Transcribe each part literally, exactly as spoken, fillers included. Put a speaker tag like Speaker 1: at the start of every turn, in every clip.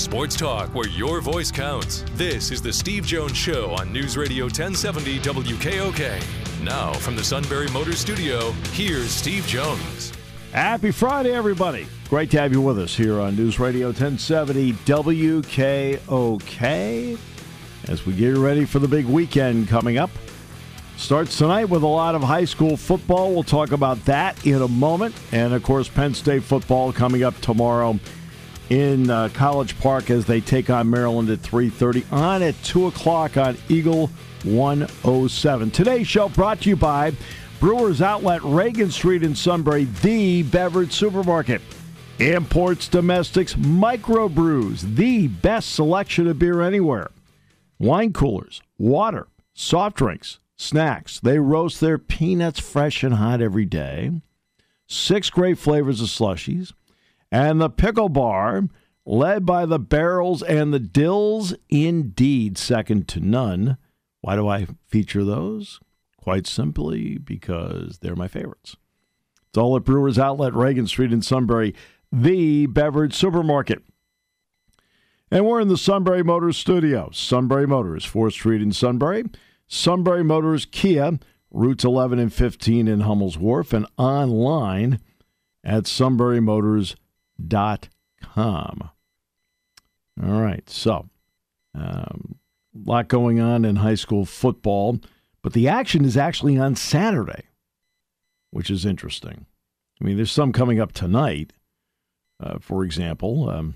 Speaker 1: Sports talk where your voice counts. This is the Steve Jones Show on News Radio ten seventy W K O K. Now, from the Sunbury Motors Studio, here's Steve Jones.
Speaker 2: Happy Friday, everybody. Great to have you with us here on News Radio ten seventy W K O K. As we get ready for the big weekend coming up. Starts tonight with a lot of high school football. We'll talk about that in a moment. And, of course, Penn State football coming up tomorrow in uh, College Park as they take on Maryland at three thirty. On at two o'clock on Eagle one oh seven. Today's show brought to you by Brewers Outlet, Reagan Street in Sunbury, the beverage supermarket. Imports, domestics, microbrews, the best selection of beer anywhere. Wine coolers, water, soft drinks, snacks. They roast their peanuts fresh and hot every day. Six great flavors of slushies. And the pickle bar, led by the barrels and the dills, indeed second to none. Why do I feature those? Quite simply because they're my favorites. It's all at Brewers Outlet, Reagan Street in Sunbury, the beverage supermarket. And we're in the Sunbury Motors studio. Sunbury Motors, fourth Street in Sunbury. Sunbury Motors Kia, routes eleven and fifteen in Hummel's Wharf, and online at sunbury motors dot com. All right, so um, a lot going on in high school football, but the action is actually on Saturday, which is interesting. I mean, there's some coming up tonight. Uh, for example, um,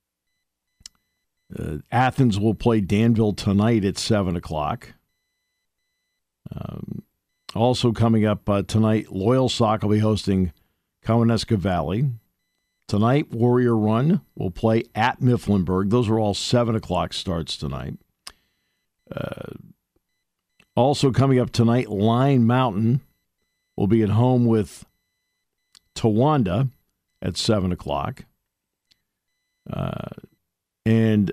Speaker 2: uh, Athens will play Danville tonight at seven o'clock. Um, also coming up uh, tonight, Loyal Sock will be hosting Kawanesca Valley. Tonight, Warrior Run will play at Mifflinburg. Those are all seven o'clock starts tonight. Uh, also coming up tonight, Line Mountain will be at home with Towanda at seven o'clock. Uh, and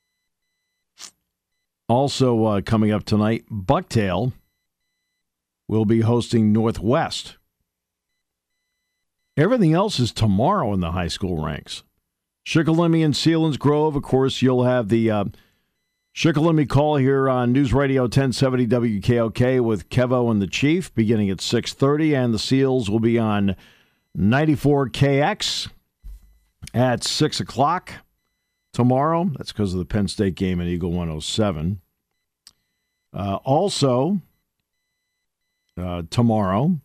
Speaker 2: also uh, coming up tonight, Bucktail will be hosting Northwest. Everything else is tomorrow in the high school ranks. Shikellamy and Sealands Grove, of course, you'll have the uh, Shikellamy call here on News Radio ten seventy W K O K with Kevo and the Chief beginning at six thirty, and the Seals will be on ninety-four K X at six o'clock tomorrow. That's because of the Penn State game at Eagle one oh seven. Uh, also, uh, tomorrow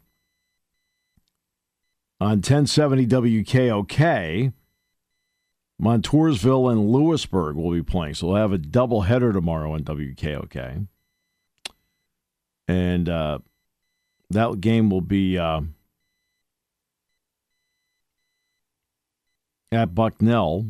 Speaker 2: on ten seventy W K O K, Montoursville and Lewisburg will be playing. So we'll have a doubleheader tomorrow on W K O K. And uh, that game will be uh, at Bucknell.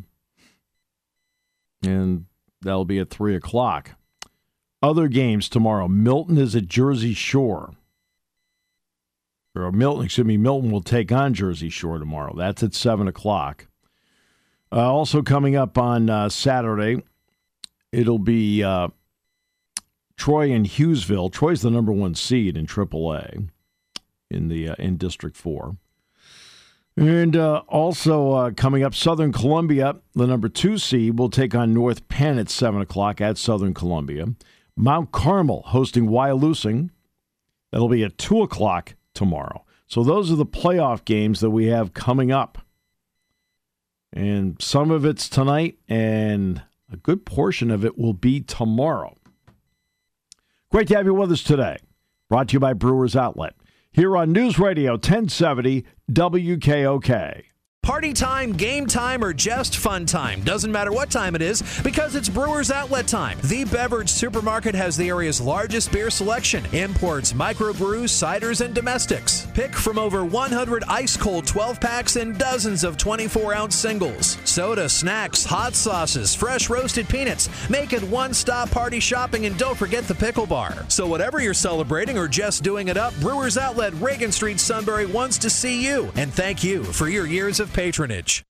Speaker 2: And that'll be at three o'clock. Other games tomorrow. Milton is at Jersey Shore. Or Milton, excuse me, Milton will take on Jersey Shore tomorrow. That's at seven o'clock. Uh, also coming up on uh, Saturday, it'll be uh, Troy and Hughesville. Troy's the number one seed in triple A in, the, uh, in District four. And uh, also uh, coming up, Southern Columbia, the number two seed, will take on North Penn at seven o'clock at Southern Columbia. Mount Carmel hosting Wyalusing. That'll be at two o'clock tomorrow. So those are the playoff games that we have coming up. And some of it's tonight, and a good portion of it will be tomorrow. Great to have you with us today. Brought to you by Brewers Outlet. Here on News Radio ten seventy W K O K.
Speaker 3: Party time, game time, or just fun time. Doesn't matter what time it is because it's Brewers Outlet time. The beverage supermarket has the area's largest beer selection. Imports, microbrews, ciders, and domestics. Pick from over one hundred ice-cold twelve-packs and dozens of twenty-four ounce singles. Soda, snacks, hot sauces, fresh roasted peanuts. Make it one-stop party shopping, and don't forget the pickle bar. So whatever you're celebrating or just doing it up, Brewers Outlet, Reagan Street, Sunbury wants to see you. And thank you for your years of patronage.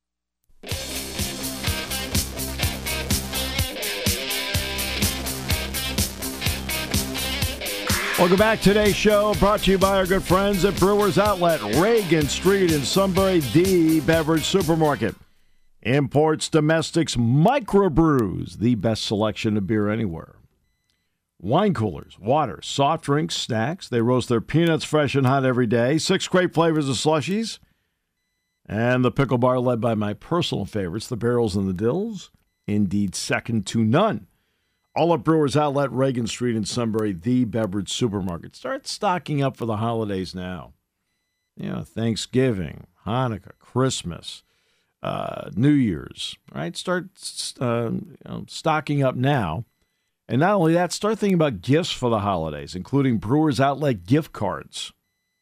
Speaker 2: Welcome back to today's show, brought to you by our good friends at Brewers Outlet, Reagan Street in Sunbury, the beverage supermarket. Imports Domestics Microbrews, the best selection of beer anywhere. Wine coolers, water, soft drinks, snacks. They roast their peanuts fresh and hot every day. Six great flavors of slushies. And the pickle bar led by my personal favorites, the Barrels and the Dills. Indeed, second to none. All at Brewers Outlet, Reagan Street in Sunbury, the beverage supermarket. Start stocking up for the holidays now. You know, Thanksgiving, Hanukkah, Christmas, uh, New Year's, right? Start uh, you know, stocking up now. And not only that, start thinking about gifts for the holidays, including Brewers Outlet gift cards.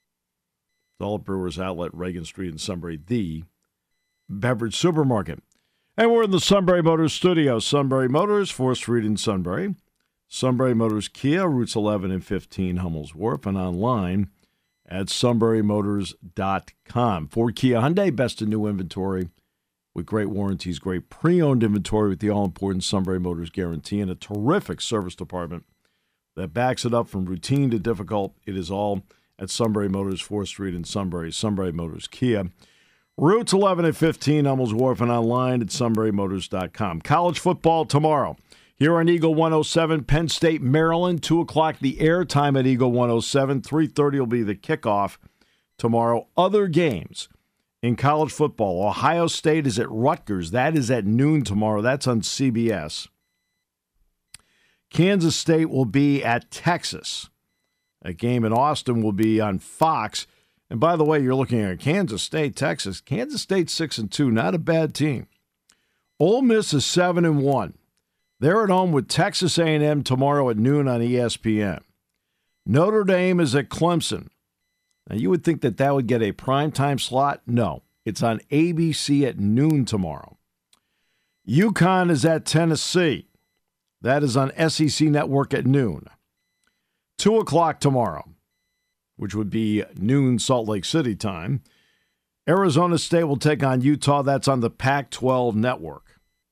Speaker 2: All at Brewers Outlet, Reagan Street in Sunbury, the beverage supermarket. And we're in the Sunbury Motors studio. Sunbury Motors, fourth Street in Sunbury. Sunbury Motors Kia, routes eleven and fifteen, Hummel's Wharf, and online at sunbury motors dot com. Ford Kia Hyundai, best in new inventory with great warranties, great pre-owned inventory with the all-important Sunbury Motors guarantee, and a terrific service department that backs it up from routine to difficult. It is all at Sunbury Motors, fourth Street in Sunbury. Sunbury Motors Kia. Routes eleven and fifteen, Hummel's Wharf, and online at sunbury motors dot com. College football tomorrow. Here on Eagle one oh seven, Penn State, Maryland, two o'clock the air time at Eagle one oh seven. three thirty will be the kickoff tomorrow. Other games in college football. Ohio State is at Rutgers. That is at noon tomorrow. That's on C B S. Kansas State will be at Texas. A game in Austin will be on Fox. And by the way, you're looking at Kansas State, Texas. Kansas State six and two, not a bad team. Ole Miss is seven and one. They're at home with Texas A and M tomorrow at noon on E S P N. Notre Dame is at Clemson. Now, you would think that that would get a primetime slot. No, it's on A B C at noon tomorrow. UConn is at Tennessee. That is on S E C Network at noon. two o'clock tomorrow, which would be noon Salt Lake City time. Arizona State will take on Utah. That's on the Pac twelve network.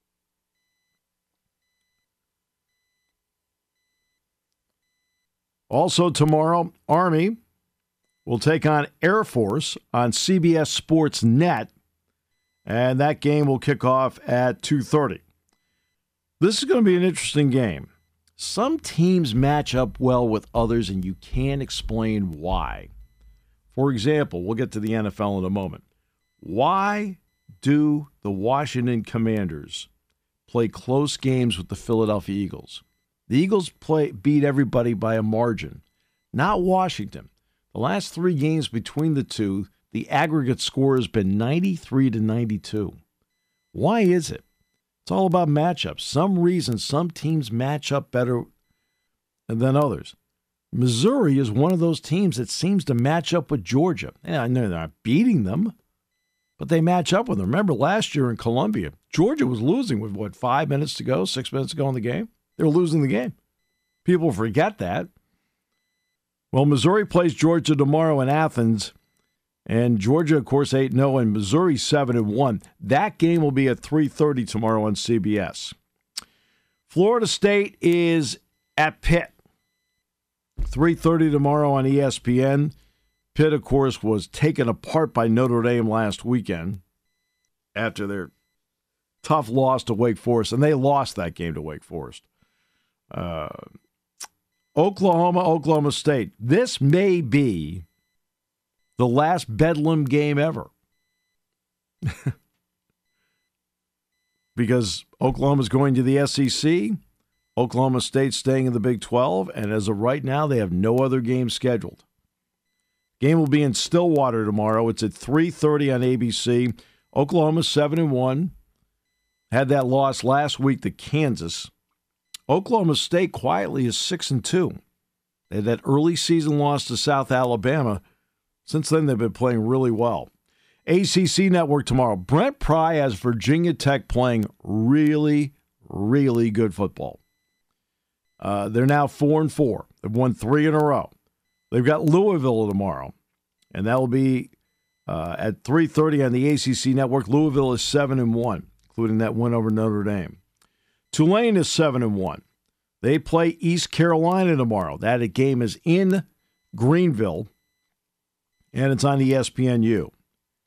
Speaker 2: Also tomorrow, Army will take on Air Force on C B S Sports Net, and that game will kick off at two thirty. This is going to be an interesting game. Some teams match up well with others, and you can't explain why. For example, we'll get to the N F L in a moment. Why do the Washington Commanders play close games with the Philadelphia Eagles? The Eagles play beat everybody by a margin, not Washington. The last three games between the two, the aggregate score has been ninety-three to ninety-two. Why is it? It's all about matchups. Some reason some teams match up better than others. Missouri is one of those teams that seems to match up with Georgia. And I know they're not beating them, but they match up with them. Remember last year in Columbia, Georgia was losing with, what, five minutes to go, six minutes to go in the game? They were losing the game. People forget that. Well, Missouri plays Georgia tomorrow in Athens. And Georgia, of course, eight and oh, and Missouri seven and one. That game will be at three thirty tomorrow on C B S. Florida State is at Pitt. three thirty tomorrow on E S P N. Pitt, of course, was taken apart by Notre Dame last weekend after their tough loss to Wake Forest, and they lost that game to Wake Forest. Uh, Oklahoma, Oklahoma State. This may be the last Bedlam game ever. Because Oklahoma's going to the S E C, Oklahoma State's staying in the Big twelve, and as of right now, they have no other games scheduled. Game will be in Stillwater tomorrow. It's at three thirty on A B C. Oklahoma seven and one. Had that loss last week to Kansas. Oklahoma State quietly is six and two. They had that early season loss to South Alabama. Since then, they've been playing really well. A C C Network tomorrow. Brent Pry has Virginia Tech playing really, really good football. Uh, they're now four and four. They've won three in a row. They've got Louisville tomorrow, and that will be uh, at three thirty on the A C C Network. Louisville is seven and one, including that win over Notre Dame. Tulane is seven and one. They play East Carolina tomorrow. That game is in Greenville, and it's on E S P N U.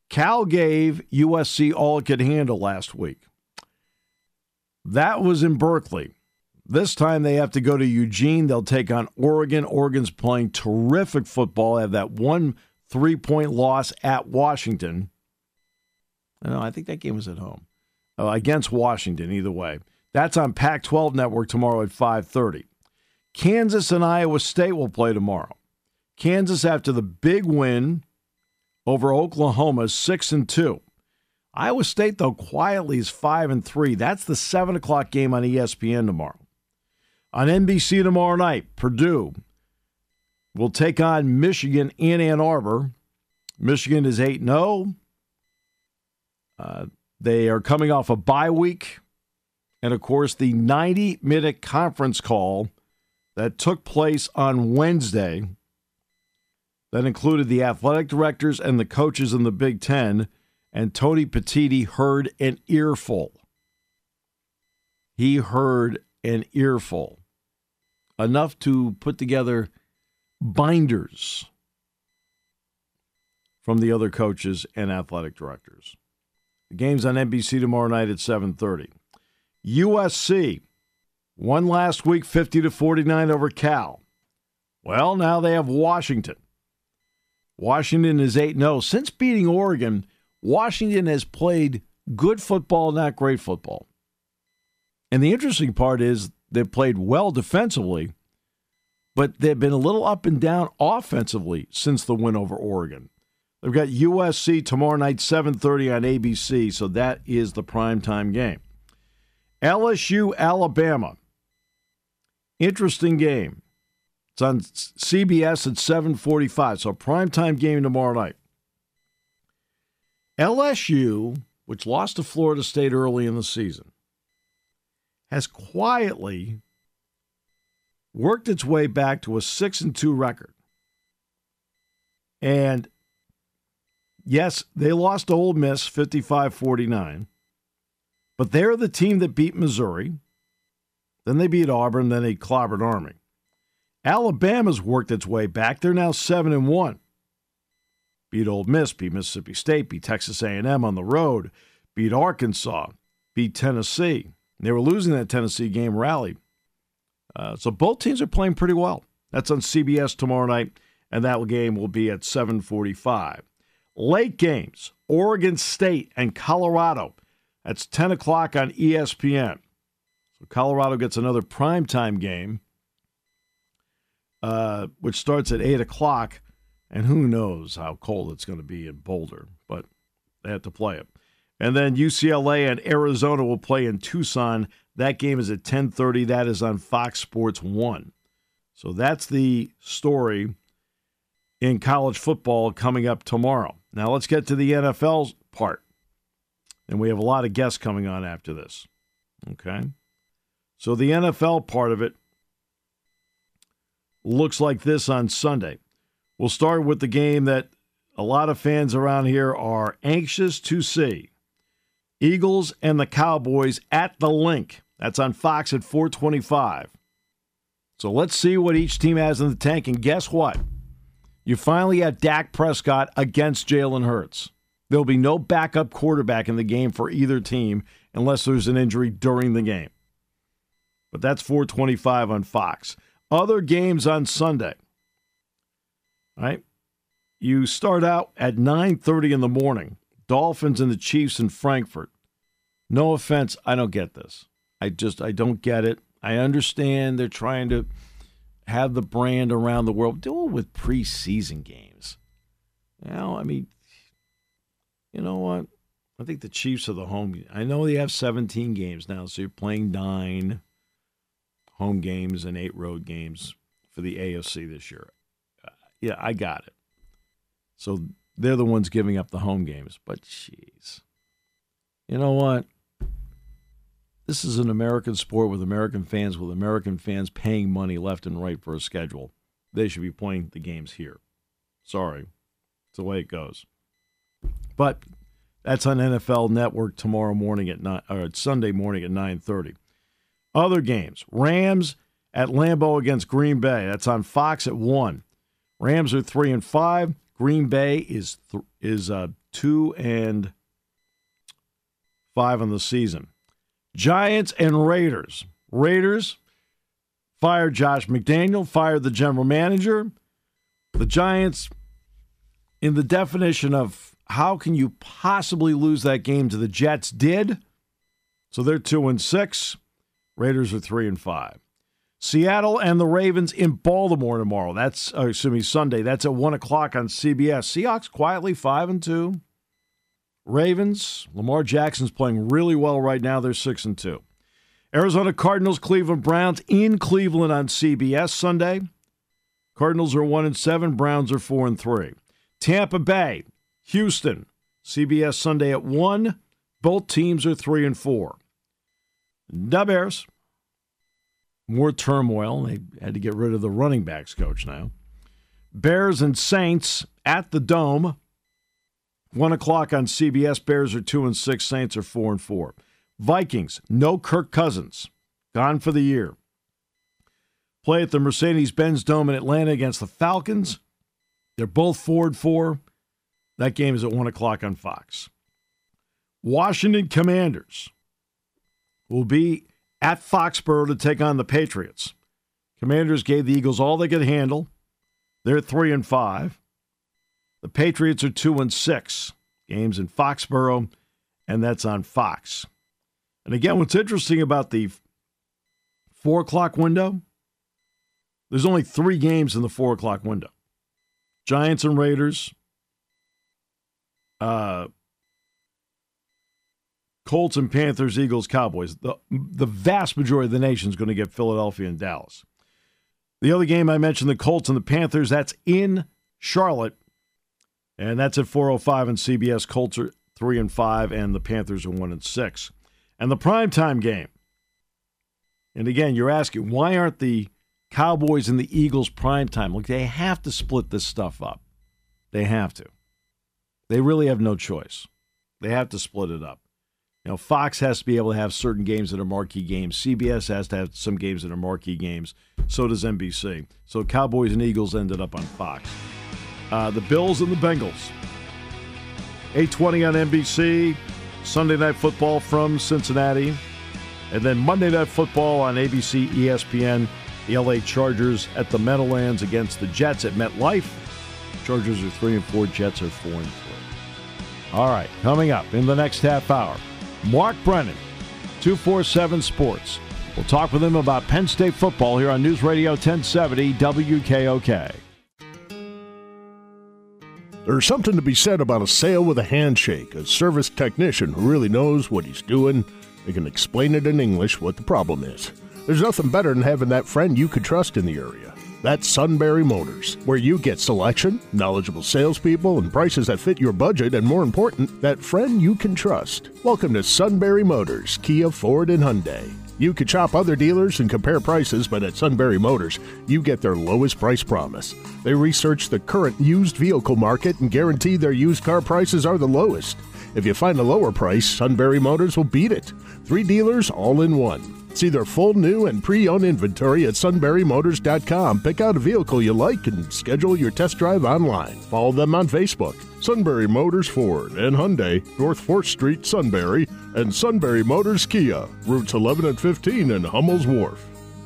Speaker 2: Cal gave U S C all it could handle last week. That was in Berkeley. This time they have to go to Eugene. They'll take on Oregon. Oregon's playing terrific football. They have that one three-point loss at Washington. I know, I think that game was at home. Uh, against Washington, either way. That's on Pac twelve Network tomorrow at five thirty. Kansas and Iowa State will play tomorrow. Kansas, after the big win over Oklahoma, six and two. Iowa State, though, quietly is five and three. That's the seven o'clock game on E S P N tomorrow. On N B C tomorrow night, Purdue will take on Michigan in Ann Arbor. Michigan is eight and oh. Uh, they are coming off a bye week. And, of course, the ninety-minute conference call that took place on Wednesday that included the athletic directors and the coaches in the Big Ten, and Tony Petitti heard an earful. He heard an earful. Enough to put together binders from the other coaches and athletic directors. The game's on N B C tomorrow night at seven thirty. U S C won last week fifty to forty-nine over Cal. Well, now they have Washington. Washington is eight and oh. Since beating Oregon, Washington has played good football, not great football. And the interesting part is they've played well defensively, but they've been a little up and down offensively since the win over Oregon. They've got U S C tomorrow night, seven thirty on A B C, so that is the primetime game. L S U, Alabama. Interesting game. It's on C B S at seven forty-five, so primetime game tomorrow night. L S U, which lost to Florida State early in the season, has quietly worked its way back to a six and two record. And yes, they lost to Ole Miss fifty-five forty-nine, but they're the team that beat Missouri. Then they beat Auburn, then they clobbered Army. Alabama's worked its way back. They're now seven and one. Beat Ole Miss, beat Mississippi State, beat Texas A and M on the road, beat Arkansas, beat Tennessee. They were losing that Tennessee game, rallied. Uh, so both teams are playing pretty well. That's on C B S tomorrow night, and that game will be at seven forty-five. Late games, Oregon State and Colorado. That's ten o'clock on E S P N. So Colorado gets another primetime game, uh, which starts at eight o'clock. And who knows how cold it's going to be in Boulder, but they have to play it. And then U C L A and Arizona will play in Tucson. That game is at ten thirty. That is on Fox Sports one. So that's the story in college football coming up tomorrow. Now let's get to the N F L part. And we have a lot of guests coming on after this. Okay? So the N F L part of it looks like this on Sunday. We'll start with the game that a lot of fans around here are anxious to see. Eagles and the Cowboys at the Link. That's on Fox at four twenty-five. So let's see what each team has in the tank. And guess what? You finally have Dak Prescott against Jalen Hurts. There'll be no backup quarterback in the game for either team unless there's an injury during the game. But that's four twenty-five on Fox. Other games on Sunday. All right? You start out at nine thirty in the morning. Dolphins and the Chiefs in Frankfurt. No offense, I don't get this. I just, I don't get it. I understand they're trying to have the brand around the world. Do it with preseason games. You know, I mean, you know what? I think the Chiefs are the home. I know they have seventeen games now, so you're playing nine home games and eight road games for the A F C this year. Uh, yeah, I got it. So they're the ones giving up the home games. But, jeez. You know what? This is an American sport with American fans, with American fans paying money left and right for a schedule. They should be playing the games here. Sorry. It's the way it goes. But that's on N F L Network tomorrow morning at nine, or Sunday morning at nine thirty. Other games. Rams at Lambeau against Green Bay. That's on Fox at one. Rams are three and five. Green Bay is th- is uh, two and five on the season. Giants and Raiders. Raiders fired Josh McDaniel, fired the general manager. The Giants, in the definition of how can you possibly lose that game to the Jets, did. So they're two and six. Raiders are three and five. Seattle and the Ravens in Baltimore tomorrow. That's uh, excuse me, Sunday. That's at one o'clock on C B S. Seahawks quietly five and two. Ravens, Lamar Jackson's playing really well right now. They're six and two. Arizona Cardinals, Cleveland Browns in Cleveland on C B S Sunday. Cardinals are one and seven. Browns are four and three. Tampa Bay, Houston, C B S Sunday at one. Both teams are three and four. The Bears, more turmoil. They had to get rid of the running backs coach now. Bears and Saints at the Dome. One o'clock on C B S. Bears are two and six. Saints are four and four. Vikings, no Kirk Cousins, gone for the year. Play at the Mercedes-Benz Dome in Atlanta against the Falcons. They're both four and four. That game is at one o'clock on Fox. Washington Commanders will be at Foxborough to take on the Patriots. Commanders gave the Eagles all they could handle. They're three and five. The Patriots are two and six. Games in Foxborough, and that's on Fox. And again, what's interesting about the four o'clock window, there's only three games in the four o'clock window. Giants and Raiders, uh, Colts and Panthers, Eagles, Cowboys. The, the vast majority of the nation is going to get Philadelphia and Dallas. The other game I mentioned, the Colts and the Panthers, that's in Charlotte, and that's at four oh five on C B S. Colts are three and five, and the Panthers are one and six. And the primetime game. And again, you're asking, why aren't the Cowboys and the Eagles primetime? Look, they have to split this stuff up. They have to. They really have no choice. They have to split it up. You know, Fox has to be able to have certain games that are marquee games. C B S has to have some games that are marquee games. So does N B C. So Cowboys and Eagles ended up on Fox. Uh, the Bills and the Bengals. eight twenty on N B C. Sunday Night Football from Cincinnati. And then Monday Night Football on A B C, E S P N. The L A Chargers at the Meadowlands against the Jets at MetLife. Chargers are three and four. Jets are four and three. All right, coming up in the next half hour, Mark Brennan, two forty-seven Sports. We'll talk with him about Penn State football here on News Radio ten seventy W K O K.
Speaker 4: There's something to be said about a sale with a handshake, a service technician who really knows what he's doing. They can explain it in English what the problem is. There's nothing better than having that friend you could trust in the area. That's Sunbury Motors, where you get selection, knowledgeable salespeople, and prices that fit your budget, and more important, that friend you can trust. Welcome to Sunbury Motors, Kia, Ford, and Hyundai. You could shop other dealers and compare prices, but at Sunbury Motors, you get their lowest price promise. They research the current used vehicle market and guarantee their used car prices are the lowest. If you find a lower price, Sunbury Motors will beat it. Three dealers all in one. See their full new and pre-owned inventory at sunbury motors dot com. Pick out a vehicle you like and schedule your test drive online. Follow them on Facebook. Sunbury Motors Ford and Hyundai, North fourth Street, Sunbury, and Sunbury Motors Kia, routes eleven and fifteen in Hummel's Wharf.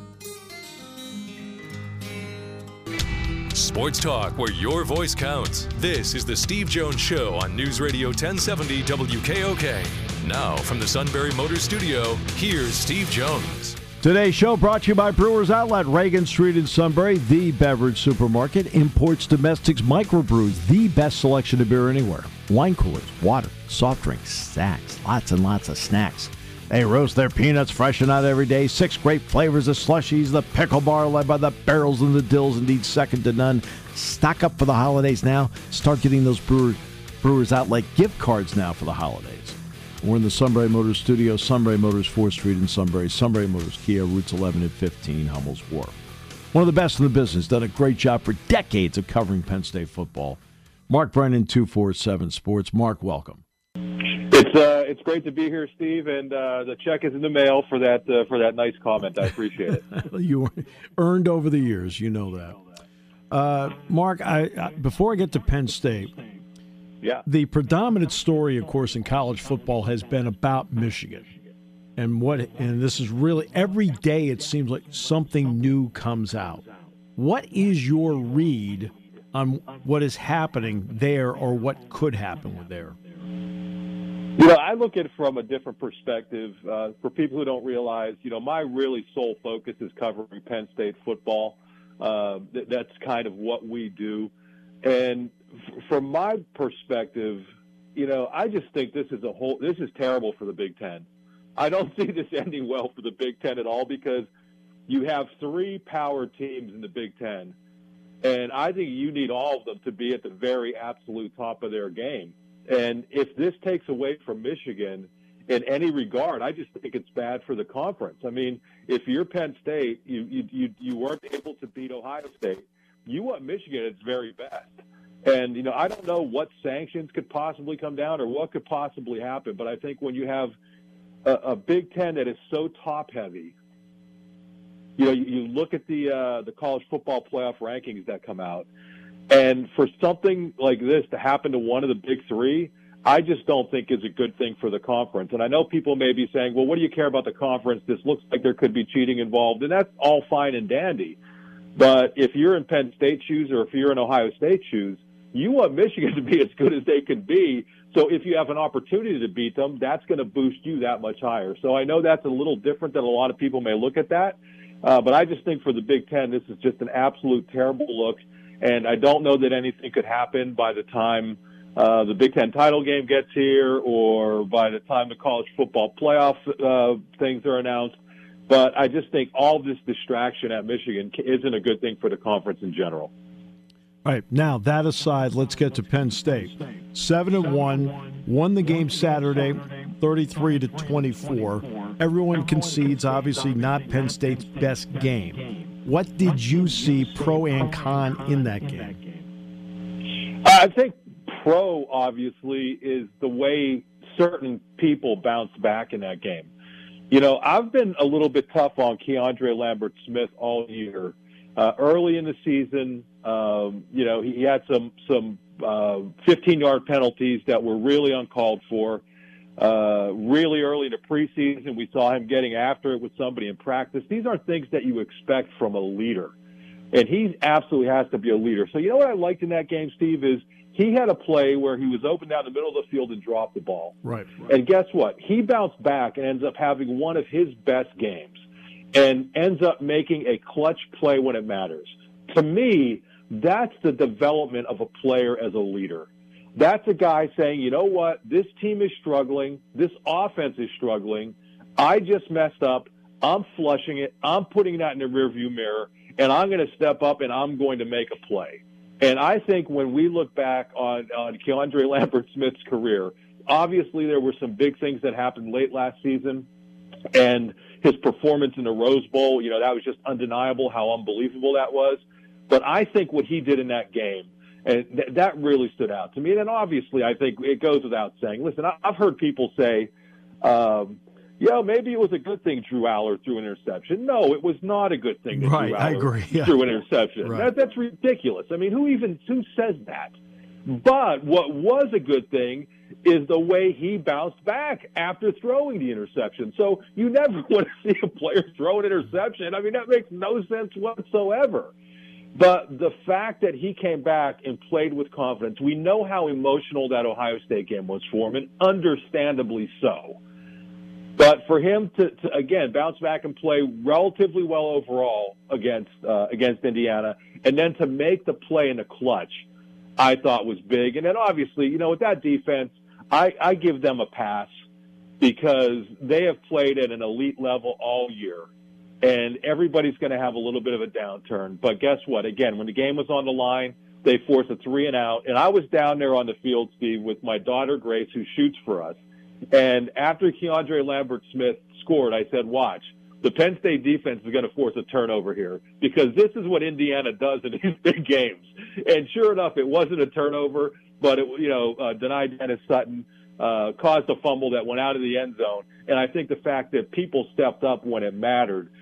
Speaker 1: Sports talk where your voice counts. This is the Steve Jones Show on News Radio ten seventy W K O K. Now, from the Sunbury Motors Studio, here's Steve Jones.
Speaker 2: Today's show brought to you by Brewers Outlet, Reagan Street in Sunbury, the beverage supermarket, imports, domestics, microbrews, the best selection of beer anywhere. Wine coolers, water, soft drinks, snacks, lots and lots of snacks. They roast their peanuts fresh and out every day. Six great flavors of slushies. The pickle bar led by the barrels and the dills, indeed second to none. Stock up for the holidays now. Start getting those brewer, Brewers Outlet gift cards now for the holidays. We're in the Sunbury Motors Studio, Sunbury Motors, fourth Street in Sunbury, Sunbury Motors Kia, routes eleven and fifteen, Hummel's Wharf. One of the best in the business, done a great job for decades of covering Penn State football. Mark Brennan, two forty-seven Sports. Mark, welcome.
Speaker 5: It's uh, it's great to be here, Steve, and uh, the check is in the mail for that uh, for that nice comment. I appreciate it.
Speaker 2: You earned over the years, you know that. Uh, Mark, I, I, before I get to Penn State,
Speaker 5: Yeah.
Speaker 2: the predominant story, of course, in college football has been about Michigan. And what and this is really every day it seems like something new comes out. What is your read on what is happening there or what could happen with there?
Speaker 5: You know, I look at it from a different perspective. Uh, for people who don't realize, you know, my really sole focus is covering Penn State football. Uh, th- that's kind of what we do. And f- from my perspective, you know, I just think this is a whole, this is terrible for the Big Ten. I don't see this ending well for the Big Ten at all because you have three power teams in the Big Ten. And I think you need all of them to be at the very absolute top of their game. And if this takes away from Michigan in any regard, I just think it's bad for the conference. I mean, if you're Penn State, you you you, you weren't able to beat Ohio State, you want Michigan at its very best. And, you know, I don't know what sanctions could possibly come down or what could possibly happen, but I think when you have a, a Big Ten that is so top-heavy, you know, you, you look at the uh, the college football playoff rankings that come out, and for something like this to happen to one of the big three, I just don't think is a good thing for the conference. And I know people may be saying, well, what do you care about the conference? This looks like there could be cheating involved, and that's all fine and dandy. But if you're in Penn State shoes or if you're in Ohio State shoes, you want Michigan to be as good as they can be. So if you have an opportunity to beat them, that's going to boost you that much higher. So I know that's a little different than a lot of people may look at that. Uh, but I just think for the Big Ten, this is just an absolute terrible look. And I don't know that anything could happen by the time uh, the Big Ten title game gets here or by the time the college football playoff uh, things are announced. But I just think all this distraction at Michigan isn't a good thing for the conference in general.
Speaker 2: All right, now that aside, let's get to Penn State. Seven and one, won the game Saturday, thirty-three to twenty-four. Everyone concedes, obviously, not Penn State's best game. What did you see pro and con in that game?
Speaker 5: I think pro, obviously, is the way certain people bounced back in that game. You know, I've been a little bit tough on Keandre Lambert-Smith all year. Uh, early in the season, um, you know, he, he had some some uh, fifteen-yard penalties that were really uncalled for. Uh, really early in the preseason, we saw him getting after it with somebody in practice. These are things that you expect from a leader, and he absolutely has to be a leader. So you know what I liked in that game, Steve, is he had a play where he was open down the middle of the field and dropped the ball.
Speaker 2: Right. right.
Speaker 5: And guess what? He bounced back and ends up having one of his best games and ends up making a clutch play when it matters. To me, that's the development of a player as a leader. That's a guy saying, you know what, this team is struggling, this offense is struggling, I just messed up, I'm flushing it, I'm putting that in the rearview mirror, and I'm going to step up and I'm going to make a play. And I think when we look back on, on Keandre Lambert-Smith's career, obviously there were some big things that happened late last season, and his performance in the Rose Bowl, you know, that was just undeniable how unbelievable that was. But I think what he did in that game, and th- that really stood out to me. And then obviously I think it goes without saying, listen, I- I've heard people say, um, you know, maybe it was a good thing Drew Aller threw an interception. No, it was not a good thing that
Speaker 2: right,
Speaker 5: Drew
Speaker 2: I
Speaker 5: Aller
Speaker 2: agree. Yeah.
Speaker 5: threw an interception.
Speaker 2: Right.
Speaker 5: That, that's ridiculous. I mean, who even who says that? But what was a good thing is the way he bounced back after throwing the interception. So you never want to see a player throw an interception. I mean, that makes no sense whatsoever. But the fact that he came back and played with confidence, we know how emotional that Ohio State game was for him, and understandably so. But for him to, to again, bounce back and play relatively well overall against uh, against Indiana, and then to make the play in the clutch, I thought was big. And then obviously, you know, with that defense, I, I give them a pass because they have played at an elite level all year. And everybody's going to have a little bit of a downturn. But guess what? Again, when the game was on the line, they forced a three and out. And I was down there on the field, Steve, with my daughter, Grace, who shoots for us. And after Keandre Lambert-Smith scored, I said, watch, the Penn State defense is going to force a turnover here because this is what Indiana does in these big games. And sure enough, it wasn't a turnover, but it, you know, uh, denied Dennis Sutton, uh, caused a fumble that went out of the end zone. And I think the fact that people stepped up when it mattered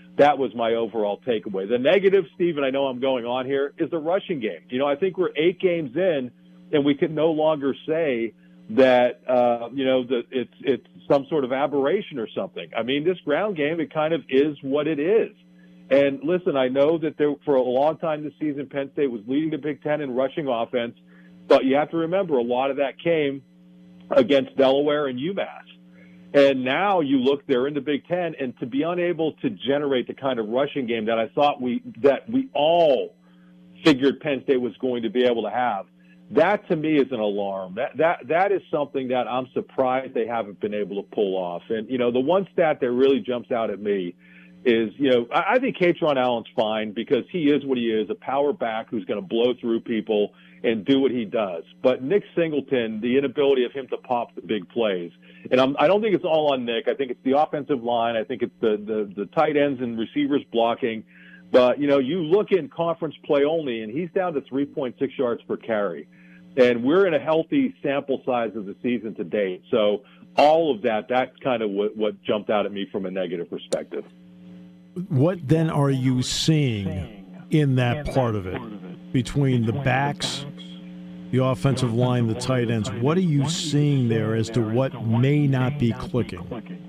Speaker 5: that was my overall takeaway. The negative, Stephen, I know I'm going on here, is the rushing game. You know, I think we're eight games in, and we can no longer say that, uh, you know, that it's it's some sort of aberration or something. I mean, this ground game, it kind of is what it is. And listen, I know that there, for a long time this season, Penn State was leading the Big Ten in rushing offense, but you have to remember a lot of that came against Delaware and UMass. And now you look, they're in the Big Ten, and to be unable to generate the kind of rushing game that I thought we that we all figured Penn State was going to be able to have, that to me is an alarm. That that that is something that I'm surprised they haven't been able to pull off. And you know, the one stat that really jumps out at me is, you know, I, I think Katron Allen's fine because he is what he is, a power back who's going to blow through people and do what he does. But Nick Singleton, the inability of him to pop the big plays, and I'm, I don't think it's all on Nick. I think it's the offensive line. I think it's the, the, the tight ends and receivers blocking. But, you know, you look in conference play only, and he's down to three point six yards per carry. And we're in a healthy sample size of the season to date. So all of that, that's kind of what, what jumped out at me from a negative perspective.
Speaker 2: What then are you seeing in that part of it between the backs, the offensive line, the tight ends? What are you seeing there as to what may not be clicking?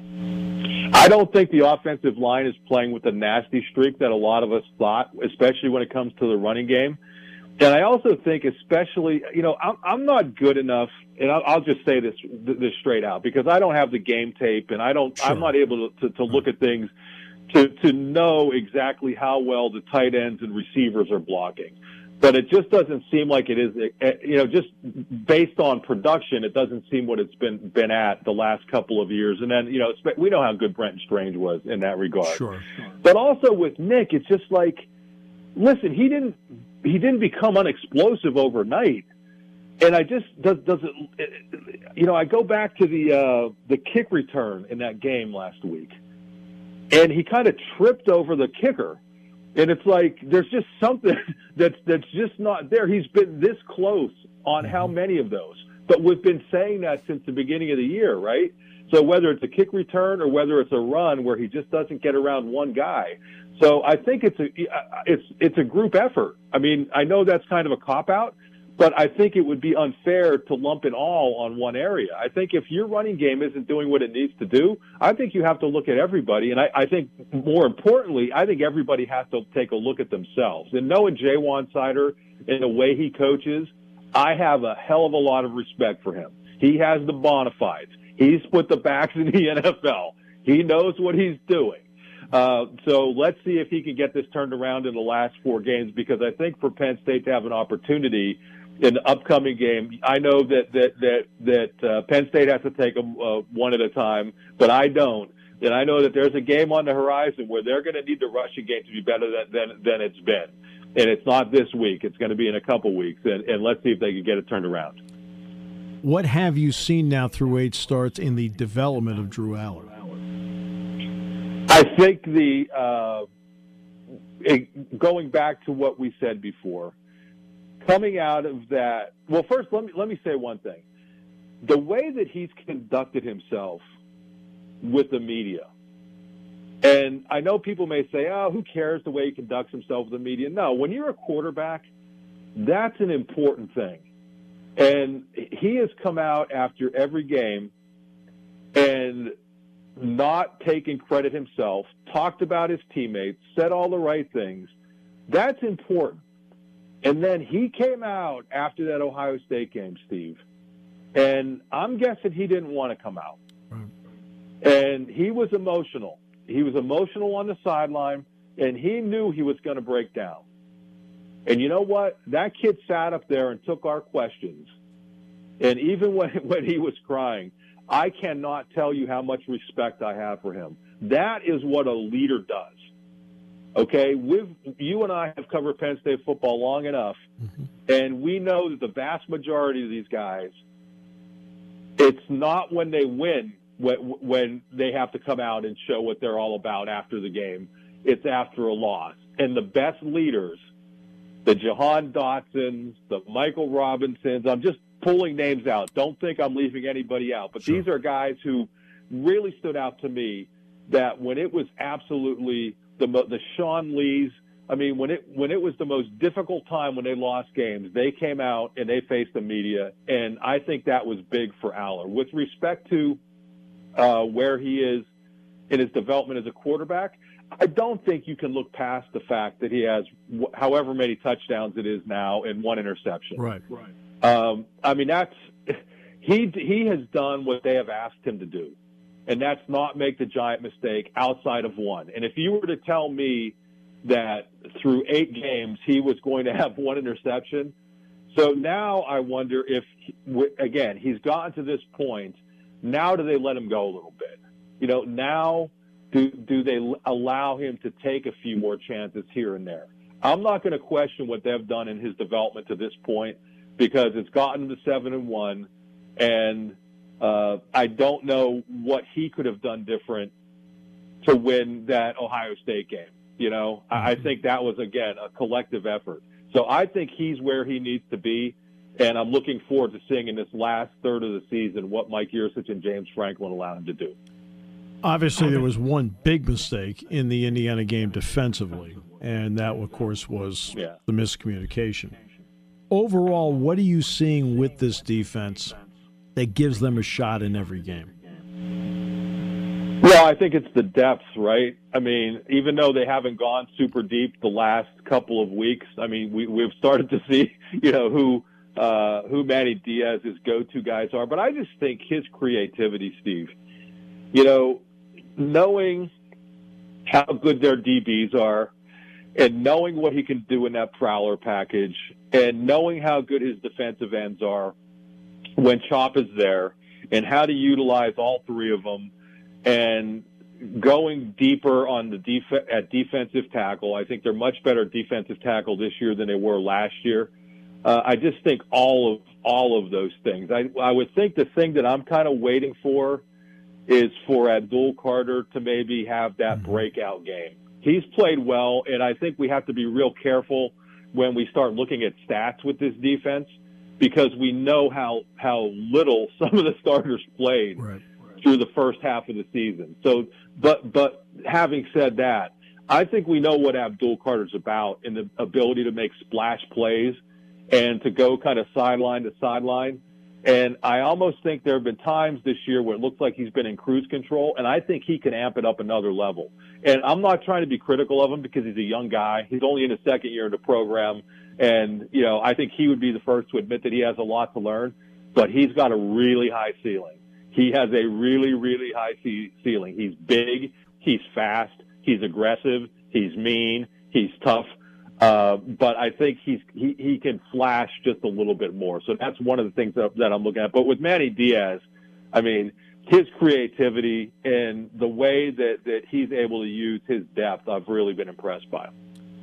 Speaker 5: I don't think the offensive line is playing with the nasty streak that a lot of us thought, especially when it comes to the running game. And I also think, especially, you know, I'm, I'm not good enough, and I'll, I'll just say this this straight out because I don't have the game tape, and I don't, sure. I'm not able to, to, to look at things to to know exactly how well the tight ends and receivers are blocking. But it just doesn't seem like it is, you know, just based on production, it doesn't seem what it's been been at the last couple of years. And then, you know, we know how good Brenton Strange was in that regard.
Speaker 2: Sure.
Speaker 5: But also with Nick, it's just like, listen, he didn't he didn't become unexplosive overnight. And I just does does it, you know, I go back to the uh, the kick return in that game last week, and he kind of tripped over the kicker. And it's like there's just something that's that's just not there. He's been this close on how many of those, but we've been saying that since the beginning of the year, right? So whether it's a kick return or whether it's a run where he just doesn't get around one guy, so I think it's a it's it's a group effort. I mean, I know that's kind of a cop out, but I think it would be unfair to lump it all on one area. I think if your running game isn't doing what it needs to do, I think you have to look at everybody. And I, I think more importantly, I think everybody has to take a look at themselves. And knowing Jay Wonsider and the way he coaches, I have a hell of a lot of respect for him. He has the bona fides. He's put the backs in the N F L. He knows what he's doing. Uh, so let's see if he can get this turned around in the last four games, because I think for Penn State to have an opportunity in the upcoming game, I know that that that that uh, Penn State has to take them uh, one at a time, but I don't. And I know that there's a game on the horizon where they're going to need the rushing game to be better than than, than it's been. And it's not this week. It's going to be in a couple weeks. And, and let's see if they can get it turned around.
Speaker 2: What have you seen now through eight starts in the development of Drew Allar?
Speaker 5: I think the uh, it, going back to what we said before, coming out of that, well, first let me let me say one thing: the way that he's conducted himself with the media, and I know people may say, "Oh, who cares the way he conducts himself with the media?" No, when you're a quarterback, that's an important thing. And he has come out after every game and not taken credit himself, talked about his teammates, said all the right things. That's important. And then he came out after that Ohio State game, Steve, and I'm guessing he didn't want to come out. Right. And he was emotional. He was emotional on the sideline, and he knew he was going to break down. And you know what? That kid sat up there and took our questions. And even when, when he was crying, I cannot tell you how much respect I have for him. That is what a leader does. Okay? We've, you and I have covered Penn State football long enough, mm-hmm. and we know that the vast majority of these guys, it's not when they win when, when they have to come out and show what they're all about after the game. It's after a loss. And the best leaders, the Jahan Dotsons, the Michael Robinsons, I'm just pulling names out. Don't think I'm leaving anybody out. But sure. These are guys who really stood out to me, that when it was absolutely the the Sean Lees. I mean, when it when it was the most difficult time when they lost games, they came out and they faced the media, and I think that was big for Aller. With respect to uh, where he is in his development as a quarterback, I don't think you can look past the fact that he has wh- however many touchdowns it is now and one interception.
Speaker 2: Right, right.
Speaker 5: Um, I mean, that's he he has done what they have asked him to do, and that's not make the giant mistake outside of one. And if you were to tell me that through eight games he was going to have one interception, so now I wonder if, again, he's gotten to this point. Now do they let him go a little bit? You know, now do do they allow him to take a few more chances here and there? I'm not going to question what they've done in his development to this point because it's gotten to seven and one, and uh, I don't know what he could have done different to win that Ohio State game. You know, I think that was, again, a collective effort. So I think he's where he needs to be, and I'm looking forward to seeing in this last third of the season what Mike Yurcich and James Franklin allow him to do.
Speaker 2: Obviously, there was one big mistake in the Indiana game defensively, and that, of course, was
Speaker 5: yeah.
Speaker 2: the miscommunication. Overall, what are you seeing with this defense that gives them a shot in every game?
Speaker 5: Well, I think it's the depth, right? I mean, even though they haven't gone super deep the last couple of weeks, I mean, we, we've started to see, you know, who uh, who Manny Diaz's go-to guys are. But I just think his creativity, Steve, you know, knowing how good their D Bs are and knowing what he can do in that prowler package and knowing how good his defensive ends are when Chop is there and how to utilize all three of them, and going deeper on the def- at defensive tackle. I think they're much better at defensive tackle this year than they were last year. Uh, I just think all of all of those things. I, I would think the thing that I'm kind of waiting for is for Abdul Carter to maybe have that breakout game. He's played well, and I think we have to be real careful when we start looking at stats with this defense because we know how how little some of the starters played.
Speaker 2: Right.
Speaker 5: Through the first half of the season. So, but but having said that, I think we know what Abdul Carter's about in the ability to make splash plays and to go kind of sideline to sideline. And I almost think there have been times this year where it looks like he's been in cruise control, and I think he can amp it up another level. And I'm not trying to be critical of him because he's a young guy. He's only in his second year in the program, and you know I think he would be the first to admit that he has a lot to learn, but he's got a really high ceiling. He has a really, really high ceiling. He's big, he's fast, he's aggressive, he's mean, he's tough. Uh, but I think he's he, he can flash just a little bit more. So that's one of the things that, that I'm looking at. But with Manny Diaz, I mean, his creativity and the way that, that he's able to use his depth, I've really been impressed by.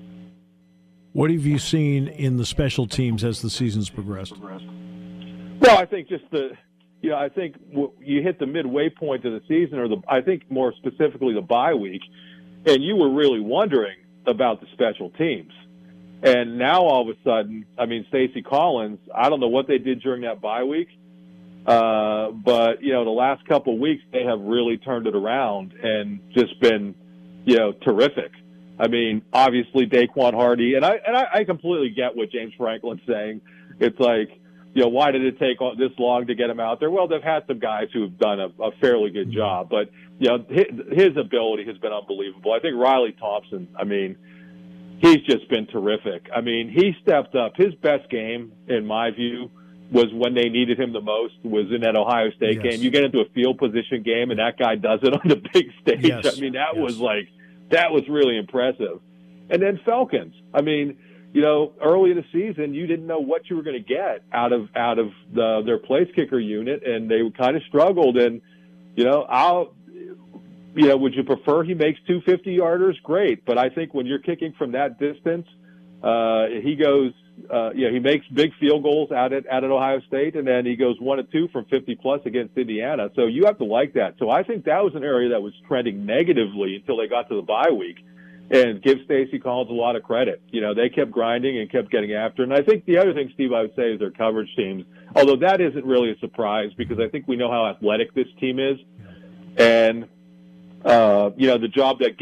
Speaker 2: What have you seen in the special teams as the season's progressed?
Speaker 5: Well, I think just the – You know, I think you hit the midway point of the season, or the I think more specifically the bye week, and you were really wondering about the special teams. And now all of a sudden, I mean, Stacey Collins, I don't know what they did during that bye week, uh, but, you know, the last couple of weeks they have really turned it around and just been, you know, terrific. I mean, obviously Daquan Hardy, and I and I, I completely get what James Franklin's saying. It's like, you know, why did it take this long to get him out there? Well, they've had some guys who have done a, a fairly good job, but, you know, his, his ability has been unbelievable. I think Riley Thompson, I mean, he's just been terrific. I mean, he stepped up. His best game, in my view, was when they needed him the most, was in that Ohio State
Speaker 2: yes.
Speaker 5: game. You get into a field position game, and that guy does it on the big stage.
Speaker 2: Yes.
Speaker 5: I mean, that
Speaker 2: yes.
Speaker 5: was like, that was really impressive. And then Falcons. I mean, you know, early in the season, you didn't know what you were going to get out of out of the, their place kicker unit, and they kind of struggled. And you know, I'll, you know, would you prefer he makes two fifty-yarders? Great, but I think when you're kicking from that distance, uh, he goes, uh, you know, he makes big field goals out at out at Ohio State, and then he goes one and two from fifty plus against Indiana. So you have to like that. So I think that was an area that was trending negatively until they got to the bye week. And give Stacey Collins a lot of credit. You know, they kept grinding and kept getting after. And I think the other thing, Steve, I would say is their coverage teams, although that isn't really a surprise because I think we know how athletic this team is. And, uh, you know, the job that Gabe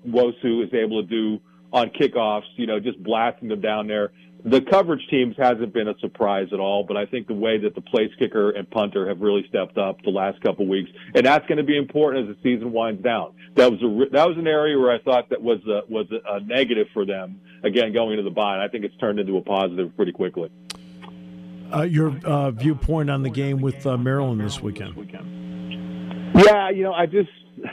Speaker 5: Wosu is able to do on kickoffs, you know, just blasting them down there. The coverage teams hasn't been a surprise at all, but I think the way that the place kicker and punter have really stepped up the last couple of weeks, and that's going to be important as the season winds down. That was a that was an area where I thought that was a, was a, a negative for them. Again, going into the bye, and I think it's turned into a positive pretty quickly.
Speaker 6: Uh, your uh, viewpoint on the game with uh, Maryland this weekend?
Speaker 5: Yeah, you know, I just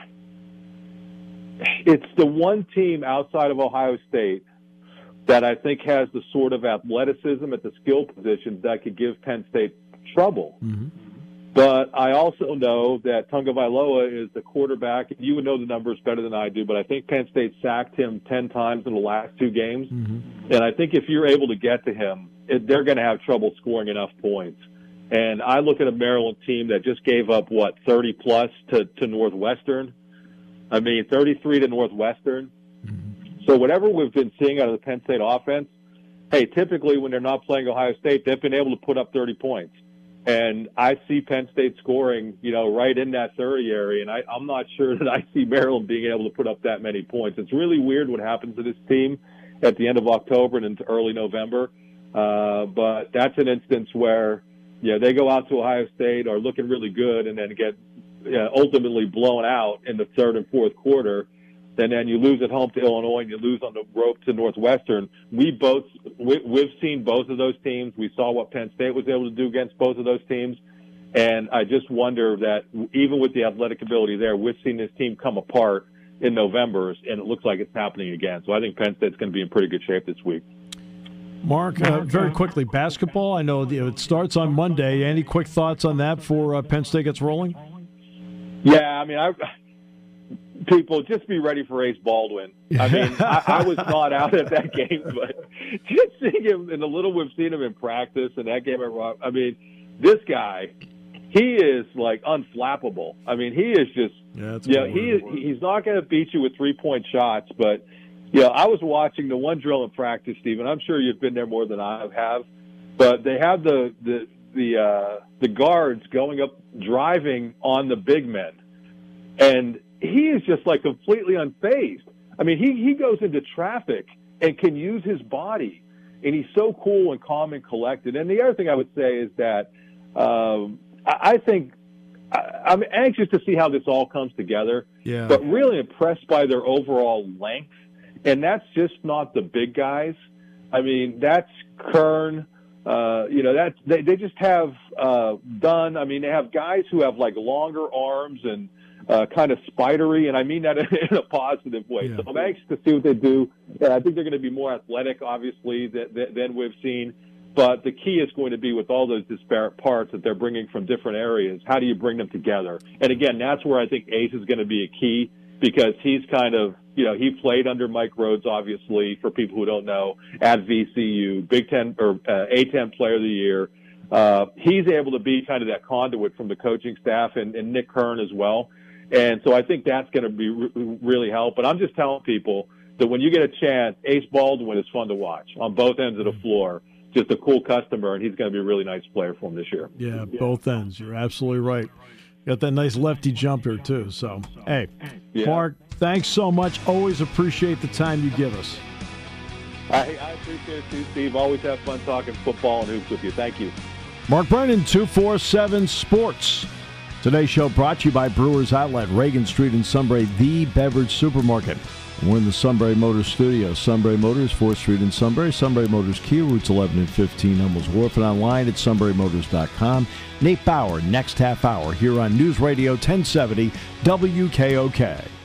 Speaker 5: it's the one team outside of Ohio State that I think has the sort of athleticism at the skill positions that could give Penn State trouble. Mm-hmm. But I also know that Tagovailoa is the quarterback. You would know the numbers better than I do, but I think Penn State sacked him ten times in the last two games. Mm-hmm. And I think if you're able to get to him, it, they're going to have trouble scoring enough points. And I look at a Maryland team that just gave up, what, thirty plus to, to Northwestern? I mean, thirty-three to Northwestern. So whatever we've been seeing out of the Penn State offense, hey, typically when they're not playing Ohio State, they've been able to put up thirty points. And I see Penn State scoring, you know, right in that thirty area, and I, I'm not sure that I see Maryland being able to put up that many points. It's really weird what happens to this team at the end of October and into early November. Uh, but that's an instance where, yeah, they go out to Ohio State, are looking really good, and then get uh, ultimately blown out in the third and fourth quarter. And then you lose at home to Illinois and you lose on the rope to Northwestern. We both, we, we've seen both of those teams. We saw what Penn State was able to do against both of those teams. And I just wonder that even with the athletic ability there, we've seen this team come apart in November, and it looks like it's happening again. So I think Penn State's going to be in pretty good shape this week.
Speaker 6: Mark, uh, very quickly, basketball. I know it starts on Monday. Any quick thoughts on that before uh, Penn State gets rolling?
Speaker 5: Yeah, I mean, I... People, just be ready for Ace Baldwin. I mean, I, I was not out at that game, but just seeing him and the little we've seen him in practice and that game at Rock, I mean, this guy, he is like unflappable. I mean, he is just, yeah, you know, he is, he's not going to beat you with three point shots, but you know, I was watching the one drill in practice, Stephen. I'm sure you've been there more than I have, but they have the the the uh, the guards going up, driving on the big men, and he is just like completely unfazed. I mean, he, he goes into traffic and can use his body, and he's so cool and calm and collected. And the other thing I would say is that um, I, I think I, I'm anxious to see how this all comes together,
Speaker 6: yeah.
Speaker 5: but really impressed by their overall length. And that's just not the big guys. I mean, that's Kern. Uh, you know, that they, they just have uh, done. I mean, they have guys who have like longer arms and Uh, kind of spidery, and I mean that in a positive way.
Speaker 6: Yeah.
Speaker 5: So I'm anxious to see what they do. Uh, I think they're going to be more athletic, obviously, than, than we've seen. But the key is going to be with all those disparate parts that they're bringing from different areas, how do you bring them together? And, again, that's where I think Ace is going to be a key, because he's kind of, you know, he played under Mike Rhodes, obviously, for people who don't know, at V C U, Big Ten or uh, A ten Player of the Year. Uh, he's able to be kind of that conduit from the coaching staff, and, and Nick Kern as well. And so I think that's going to be re- really help. But I'm just telling people that when you get a chance, Ace Baldwin is fun to watch on both ends of the floor. Just a cool customer, and he's going to be a really nice player for him this year.
Speaker 6: Yeah, yeah. Both ends. You're absolutely right. Got that nice lefty jumper, too. So, hey, yeah. Mark, thanks so much. Always appreciate the time you give us.
Speaker 5: I, I appreciate it, too, Steve. Always have fun talking football and hoops with you. Thank you.
Speaker 2: Mark Brennan, two forty-seven Sports. Today's show brought to you by Brewers Outlet, Reagan Street in Sunbury, the beverage supermarket. We're in the Sunbury Motors studio. Sunbury Motors, fourth Street in Sunbury. Sunbury Motors Kia, routes eleven and fifteen, Hummels Wharf, and online at sunbury motors dot com. Nate Bauer, next half hour here on News Radio ten seventy W K O K.